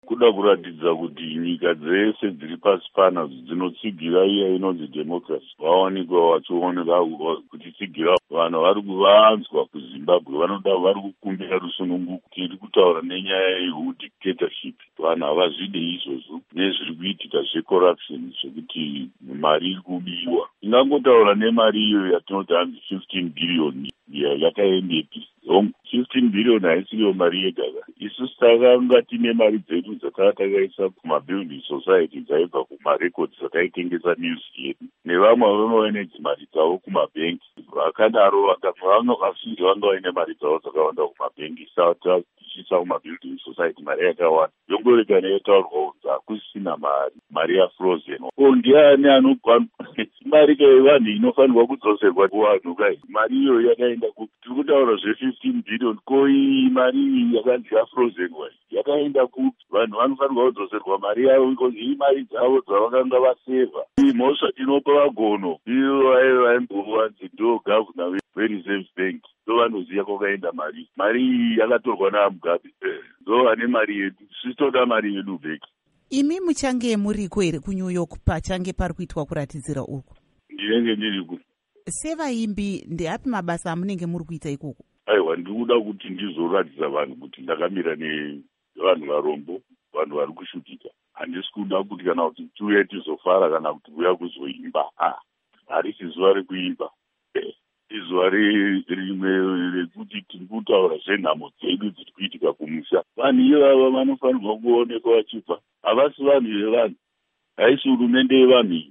kuda kuratidza kuti nyika dzese dziri pasi pana dzinotsigira iya inonzi democracy vawanikwa vachioneka kuchitsigira vanhu vari kuvanzwa kuzimbabwe vanoda vari kukumbira rusununguko tiri kutaura nenyaya yeudictatorship vanhu havazvide izvozvo nezviri kuitika zvecorruption zvekuti mari iri kubiwa ingangotaura nemari iyo yatinoti hanzi 15 billion yakaendepi 15 billion haisiriyo mari yegaka isusu takanga tine mari dzedu dzakanga takaisa kumabuilding society dzaibva kumarecords dzataitengesa news yedu nevamwe vanova nedzimari dzavo kumabhengi vakadaro vakafazhinji vanga vaine mari dzavo dzakawanda kumabhengi tichiisa kumabuilding society mari yakawanda yongorega neyotaurwa kunzi hakusisina mari yafrozen ndiani anokwana mari kaivanhu inofanirwa kudzoserwa kuvanhu kai mari iyoyo yakaenda tiri kutaura zve15 billion koi mari yakanzi yafrozen wai yakaenda kupi vanhu vanofanirwa kudzoserwa mari yavo because ii mari dzavo dzavakanga vasevha ii mhosva tinopa vagono ivo vaimbowanzi ndo gavhuna vereserve bank ndo vanoziva kwakaenda mari iyi yakatorwa namugabe ndo vane mari yedu sitoda mari yedu bheki. Imi muchange muriko here kuNew York pachange pari kuitwa kuratidzira uku? Ndinenge ndiriko. Sevaimbi ndeapi mabasa amunenge muri kuita ikoko? Aiwa, ndikuda kuti ndizoratidza vanhu kuti ndakamira nevanhu varombo, vanhu vari kushutika. Handisi kuda kuti kana kuti tiuye tizofara kana kuti kuuya kuzoimba. Harisi zuva rekuimba. Izuva rimwe rekuti tiri kutaura zvenhamo dzedu dziri kuitika kumusha. Vanhu ivava vanofanirwa kuonekwa vachibva. Havasi vanhu vevanhu. Haisi hurumende yevanhu iyi.